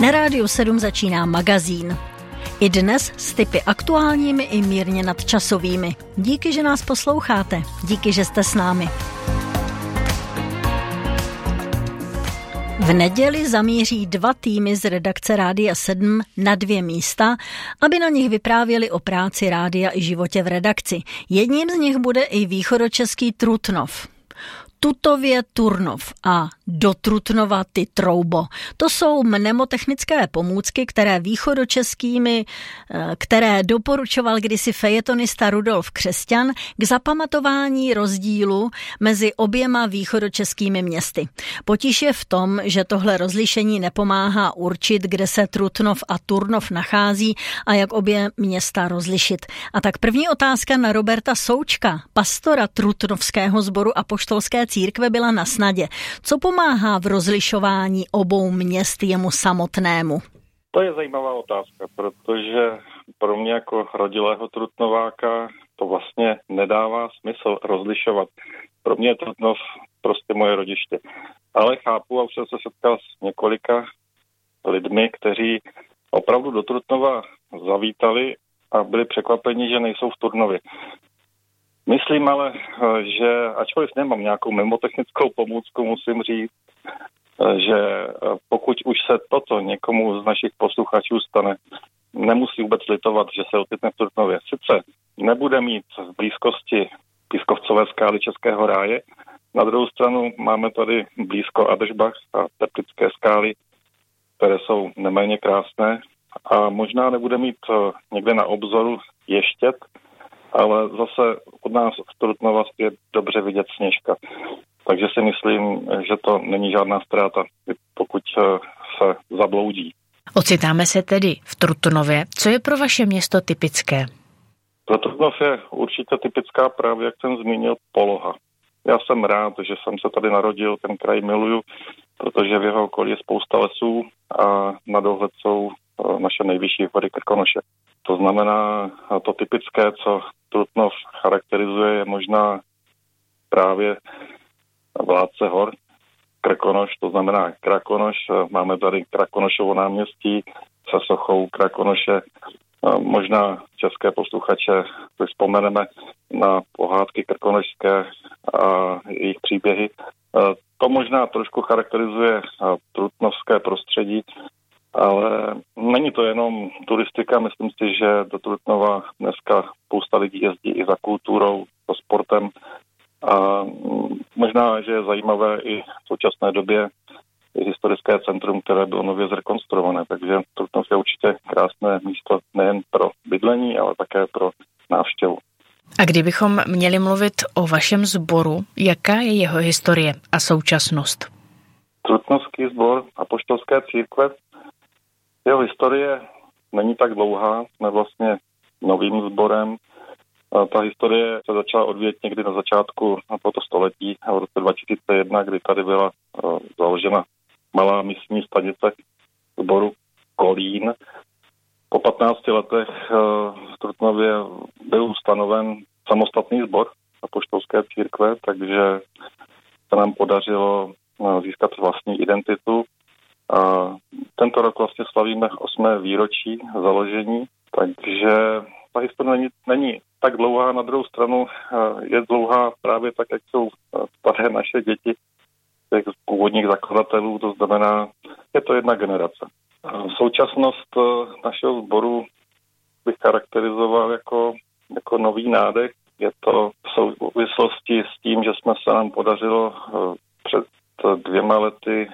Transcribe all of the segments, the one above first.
Na Rádiu 7 začíná magazín. I dnes s tipy aktuálními i mírně nadčasovými. Díky, že nás posloucháte. Díky, že jste s námi. V neděli zamíří 2 týmy z redakce Rádia 7 na 2 místa, aby na nich vyprávěli o práci rádia i životě v redakci. Jedním z nich bude i východočeský Trutnov. Tutově Turnov a do Trutnova ty Troubo. To jsou mnemotechnické pomůcky, které doporučoval kdysi fejetonista Rudolf Křesťan k zapamatování rozdílu mezi oběma východočeskými městy. Potíž je v tom, že tohle rozlišení nepomáhá určit, kde se Trutnov a Turnov nachází a jak obě města rozlišit. A tak první otázka na Roberta Součka, pastora Trutnovského sboru apoštolské církve, byla na snadě. Co pomáhá v rozlišování obou měst jemu samotnému? To je zajímavá otázka, protože pro mě jako rodilého Trutnováka to vlastně nedává smysl rozlišovat. Pro mě je Trutnov prostě moje rodiště. Ale chápu a už jsem se setkal s několika lidmi, kteří opravdu do Trutnova zavítali a byli překvapeni, že nejsou v Turnově. Myslím ale, že ačkoliv nemám nějakou mnemotechnickou pomůcku, musím říct, že pokud už se toto někomu z našich posluchačů stane, nemusí vůbec litovat, že se ocitne v Trutnově. Sice nebude mít v blízkosti pískovcové skály Českého ráje, na druhou stranu máme tady blízko Adržbach a Teplické skály, které jsou neméně krásné, a možná nebude mít někde na obzoru Ještěd, ale zase od nás z Trutnova je dobře vidět Sněžka. Takže si myslím, že to není žádná ztráta, pokud se zabloudí. Ocitáme se tedy v Trutnově. Co je pro vaše město typické? Pro Trutnov je určitě typická právě, jak jsem zmínil, poloha. Já jsem rád, že jsem se tady narodil, ten kraj miluju, protože v jeho okolí je spousta lesů a na dohled jsou naše nejvyšší hory Krkonoše. To znamená, to typické, co Trutnov charakterizuje, je možná právě vládce hor, Krkonoš, to znamená Krakonoš. Máme tady Krakonošovo náměstí se sochou Krakonoše. Možná české posluchače si vzpomeneme na pohádky krkonošské a jejich příběhy. To možná trošku charakterizuje trutnovské prostředí, ale není to jenom turistika. Myslím si, že do Trutnova dneska spousta lidí jezdí i za kulturou, za sportem. A možná, že je zajímavé i v současné době historické centrum, které bylo nově zrekonstruované. Takže Trutnov je určitě krásné místo nejen pro bydlení, ale také pro návštěvu. A kdybychom měli mluvit o vašem sboru, jaká je jeho historie a současnost? Trutnovský sbor apoštolské církve, jeho historie není tak dlouhá, jsme vlastně novým sborem. Ta historie se začala odvíjet někdy na začátku tohoto století, v roce 2001, kdy tady byla založena malá místní stanice sboru Kolín. Po 15 letech v Trutnově byl ustanoven samostatný sbor apoštolské církve, takže se nám podařilo získat vlastní identitu. A tento rok vlastně slavíme 8. výročí založení, takže ta historie není tak dlouhá, na druhou stranu je dlouhá právě tak, jak jsou staré naše děti těch původních zakladatelů, to znamená, je to jedna generace. Současnost našeho sboru bych charakterizoval jako nový nádech. Je to v souvislosti s tím, že nám podařilo před 2 lety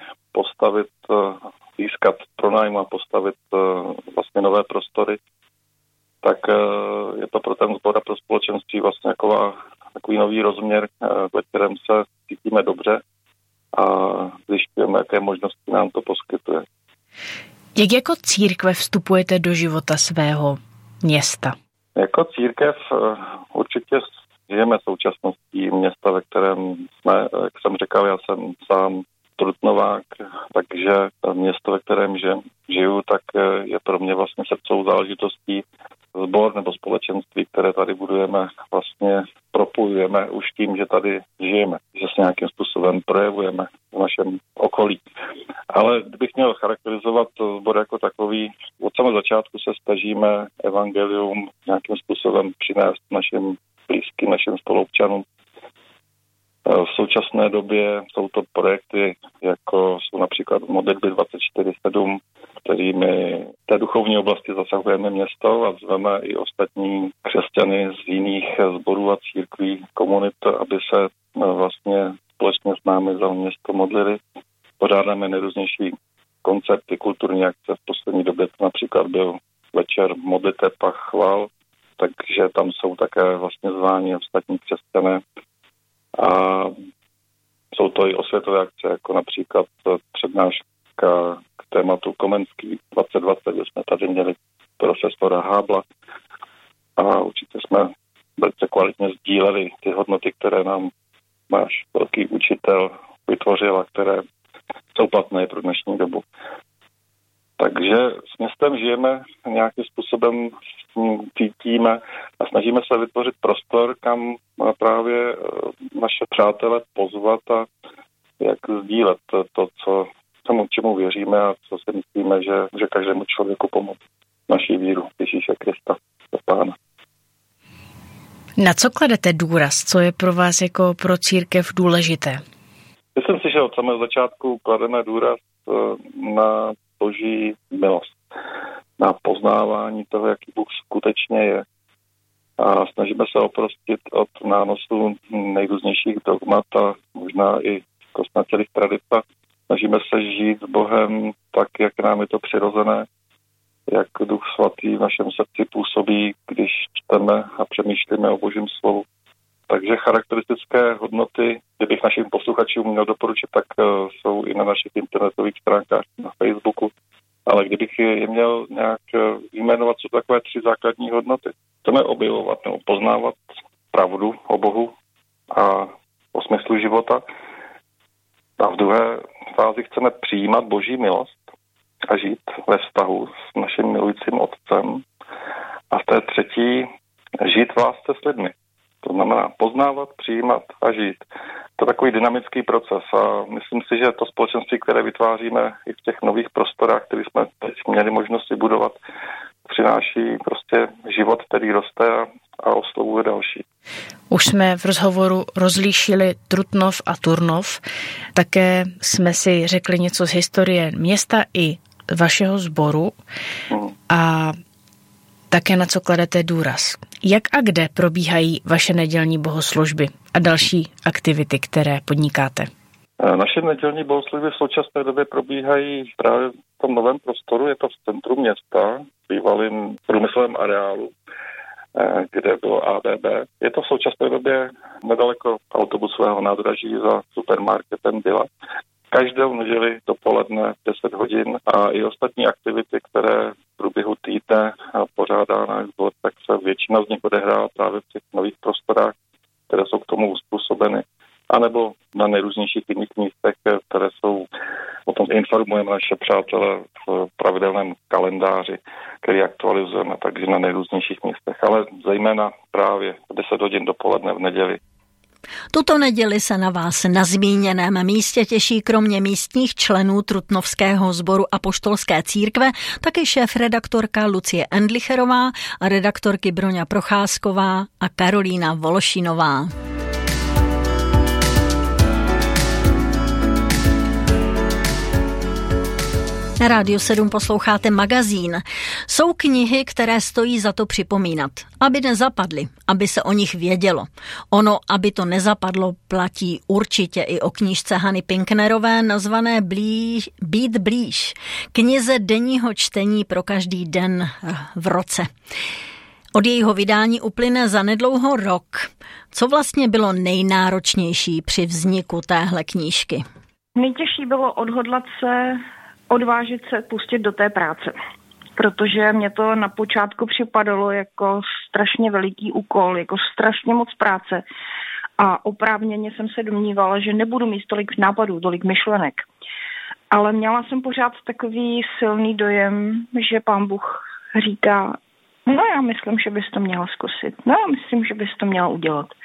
získat pronájem a postavit vlastně nové prostory, tak je to pro ten sbor a pro společenství vlastně takový nový rozměr, ve kterém se cítíme dobře a zjišťujeme, jaké možnosti nám to poskytuje. Jak jako církve vstupujete do života svého města? Jako církev určitě žijeme současností města, ve kterém jsme, jak jsem říkal, já jsem sám Trutnovák, takže město, ve kterém žiju, tak je pro mě vlastně srdcovou záležitostí. Sbor nebo společenství, které tady budujeme, vlastně propojujeme už tím, že tady žijeme, že se nějakým způsobem projevujeme v našem okolí. Ale kdybych měl charakterizovat sbor jako takový, od samého začátku se snažíme evangelium nějakým způsobem přinést našim blízkým, našim spoluobčanům. V současné době jsou to projekty, jako jsou například modlitby 24/7, kterými v té duchovní oblasti zasahujeme město a zveme i ostatní křesťany z jiných sborů a církví, komunit, aby se vlastně společně s námi za město modlili. Pořádáme nejrůznější koncerty, kulturní akce. V poslední době to například byl večer modliteb a chval, takže tam jsou také vlastně zváni ostatní křesťané. A jsou to i osvětové akce, jako například přednáška k tématu Komenský 2020, kde jsme tady měli profesora Hábla a určitě jsme velice kvalitně sdíleli ty hodnoty, které nám náš velký učitel vytvořil a které jsou platné pro dnešní dobu. Takže s městem žijeme, nějakým způsobem cítíme a snažíme se vytvořit prostor, kam právě naše přátele pozvat a jak sdílet to, čemu věříme a co si myslíme, že může každému člověku pomoct. Naší víru Ježíše Krista, Pána. Na co kladete důraz? Co je pro vás jako pro církev důležité? Myslím si, že od samého začátku klademe důraz na Boží milost, na poznávání toho, jaký Bůh skutečně je. A snažíme se oprostit od nánosů nejrůznějších dogmat a možná i kostnatělých tradic. Snažíme se žít s Bohem tak, jak nám je to přirozené, jak Duch Svatý v našem srdci působí, když čteme a přemýšlíme o Božím slovu. Takže charakteristické hodnoty, kdybych našim posluchačům měl doporučit, tak jsou i na našich internetových stránkách na Facebooku. Ale kdybych je měl nějak jmenovat, co takové 3 základní hodnoty. Chceme objevovat nebo poznávat pravdu o Bohu a o smyslu života. A v druhé fázi chceme přijímat Boží milost a žít ve vztahu s naším milujícím Otcem. A v té třetí žít v lásce s lidmi. To znamená poznávat, přijímat a žít. To je takový dynamický proces a myslím si, že to společenství, které vytváříme i v těch nových prostorách, které jsme teď měli možnost vybudovat, přináší prostě život, který roste a oslovuje další. Už jsme v rozhovoru rozlíšili Trutnov a Turnov. Také jsme si řekli něco z historie města i vašeho sboru a také na co kladete důraz. Jak a kde probíhají vaše nedělní bohoslužby a další aktivity, které podnikáte? Naše nedělní bohoslužby v současné době probíhají právě v tom novém prostoru, je to v centru města, v bývalém průmyslovém areálu, kde bylo ABB. Je to v současné době nedaleko autobusového nádraží za supermarketem Byla. Každou neděli dopoledne 10 hodin a i ostatní aktivity, které v průběhu týdne pořádá náš sbor, tak se většina z nich odehrává právě v těch nových prostorách, které jsou k tomu uspůsobeny, anebo na nejrůznějších jiných místech, které jsou, o tom informujeme naše přátelé v pravidelném kalendáři, který aktualizujeme takže na nejrůznějších místech, ale zejména právě 10 hodin dopoledne v neděli. Tuto neděli se na vás na zmíněném místě těší kromě místních členů Trutnovského sboru Apoštolské církve taky šéfredaktorka Lucie Endlicherová a redaktorky Broňa Procházková a Karolína Vološinová. Na Rádiu 7 posloucháte magazín. Jsou knihy, které stojí za to připomínat, aby nezapadly, aby se o nich vědělo. Ono, aby to nezapadlo, platí určitě i o knížce Hany Pinknerové nazvané Být blíž. Knize denního čtení pro každý den v roce. Od jejího vydání uplyne zanedlouho rok. Co vlastně bylo nejnáročnější při vzniku téhle knížky? Nejtěžší bylo odvážit se pustit do té práce, protože mě to na počátku připadalo jako strašně veliký úkol, jako strašně moc práce a oprávněně jsem se domnívala, že nebudu mít tolik nápadů, tolik myšlenek. Ale měla jsem pořád takový silný dojem, že Pán Bůh říká, no já myslím, že bys to měla zkusit, no já myslím, že bys to měla udělat.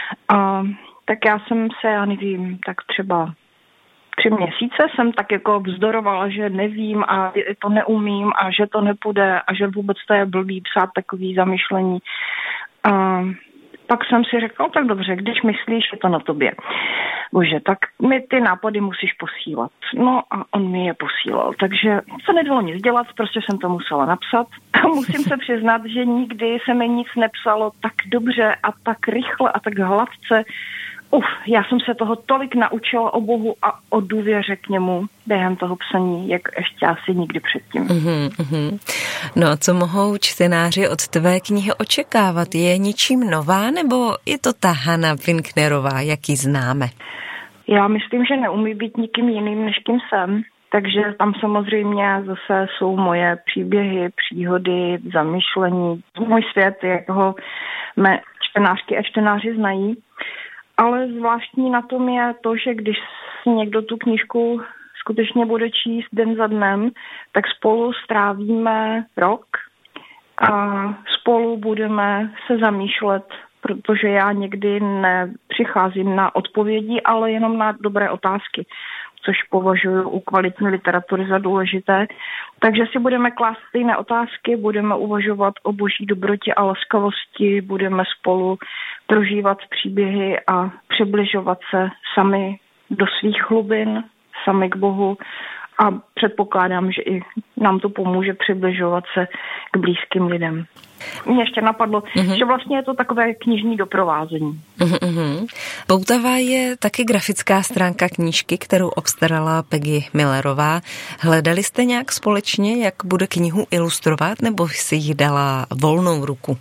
Tak já jsem se, já nevím, tak třeba 3 měsíce jsem tak jako vzdorovala, že nevím a to neumím a že to nepůjde a že vůbec to je blbý psát takový zamyšlení. Pak jsem si řekla, tak dobře, když myslíš, je to na tobě. Bože, tak mi ty nápady musíš posílat. No a on mi je posílal, takže se nedalo nic dělat, prostě jsem to musela napsat. A musím se přiznat, že nikdy se mi nic nepsalo tak dobře a tak rychle a tak hladce. Já jsem se toho tolik naučila o Bohu a o důvěře k němu během toho psaní, jak ještě asi nikdy předtím. No a co mohou čtenáři od tvé knihy očekávat? Je něčím nová, nebo je to ta Hana Winknerová, jak ji známe? Já myslím, že neumí být nikým jiným, než kým jsem. Takže tam samozřejmě zase jsou moje příběhy, příhody, zamyšlení, můj svět, jak ho mé čtenářky a čtenáři znají. Ale zvláštní na tom je to, že když si někdo tu knížku skutečně bude číst den za dnem, tak spolu strávíme rok a spolu budeme se zamýšlet, protože já někdy nepřicházím na odpovědi, ale jenom na dobré otázky, což považuji u kvalitní literatury za důležité. Takže si budeme klást stejné otázky, budeme uvažovat o boží dobrotě a laskavosti, budeme spolu prožívat příběhy a přibližovat se sami do svých hlubin, sami k Bohu a předpokládám, že i nám to pomůže přibližovat se k blízkým lidem. Mně ještě napadlo, že vlastně je to takové knižní doprovázení. Poutavá je taky grafická stránka knížky, kterou obstarala Peggy Millerová. Hledali jste nějak společně, jak bude knihu ilustrovat, nebo si jí dala volnou ruku?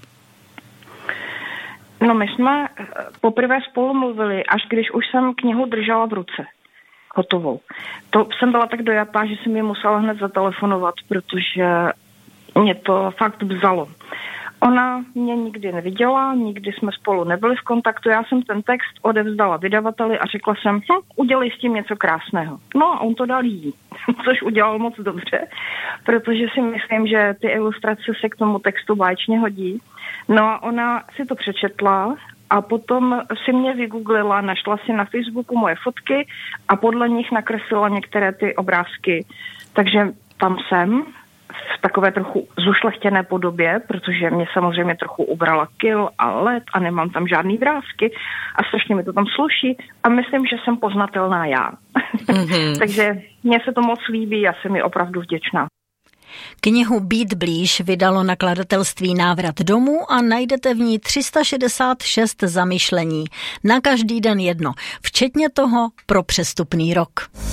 No my jsme poprvé spolu mluvili, až když už jsem knihu držela v ruce. Hotovou. To jsem byla tak dojatá, že jsem ji musela hned zatelefonovat, protože mě to fakt vzalo. Ona mě nikdy neviděla, nikdy jsme spolu nebyli v kontaktu. Já jsem ten text odevzdala vydavateli a řekla jsem, udělej s tím něco krásného. No a on to dal jí, což udělal moc dobře, protože si myslím, že ty ilustrace se k tomu textu báječně hodí. No a ona si to přečetla a potom si mě vygooglila, našla si na Facebooku moje fotky a podle nich nakreslila některé ty obrázky. Takže tam jsem v takové trochu zušlechtěné podobě, protože mě samozřejmě trochu ubrala kil a let a nemám tam žádný vrásky a strašně mi to tam sluší a myslím, že jsem poznatelná já. Takže mně se to moc líbí a jsem mi opravdu vděčná. Knihu Být blíž vydalo nakladatelství Návrat domů a najdete v ní 366 zamyšlení. Na každý den jedno, včetně toho pro přestupný rok.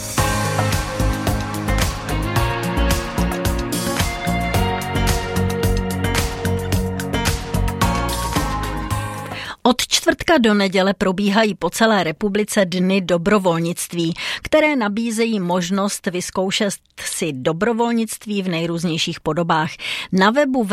Od čtvrtka do neděle probíhají po celé republice dny dobrovolnictví, které nabízejí možnost vyzkoušet si dobrovolnictví v nejrůznějších podobách. Na webu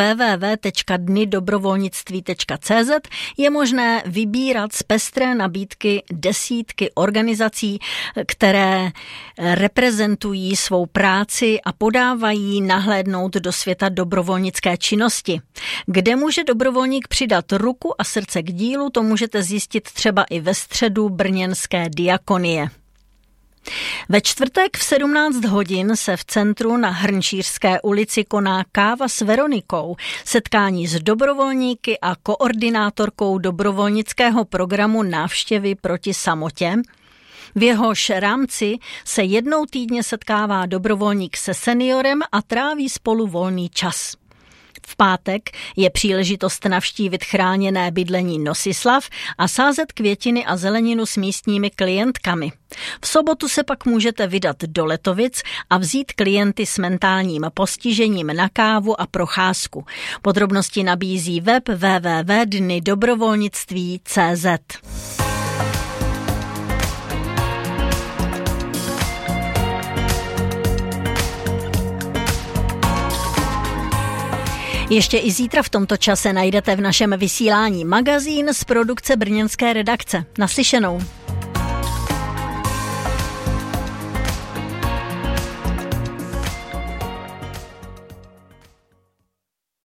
www.dnydobrovolnictví.cz je možné vybírat z pestré nabídky desítky organizací, které reprezentují svou práci a podávají nahlédnout do světa dobrovolnické činnosti. Kde může dobrovolník přidat ruku a srdce k dílu, to můžete zjistit třeba i ve středu brněnské diakonie. Ve čtvrtek v 17 hodin se v centru na Hrnčířské ulici koná Káva s Veronikou, setkání s dobrovolníky a koordinátorkou dobrovolnického programu Návštěvy proti samotě. V jehož rámci se jednou týdně setkává dobrovolník se seniorem a tráví spolu volný čas. V pátek je příležitost navštívit chráněné bydlení Nosislav a sázet květiny a zeleninu s místními klientkami. V sobotu se pak můžete vydat do Letovic a vzít klienty s mentálním postižením na kávu a procházku. Podrobnosti nabízí web www.dnydobrovolnictví.cz. Ještě i zítra v tomto čase najdete v našem vysílání magazín z produkce brněnské redakce. Naslyšenou.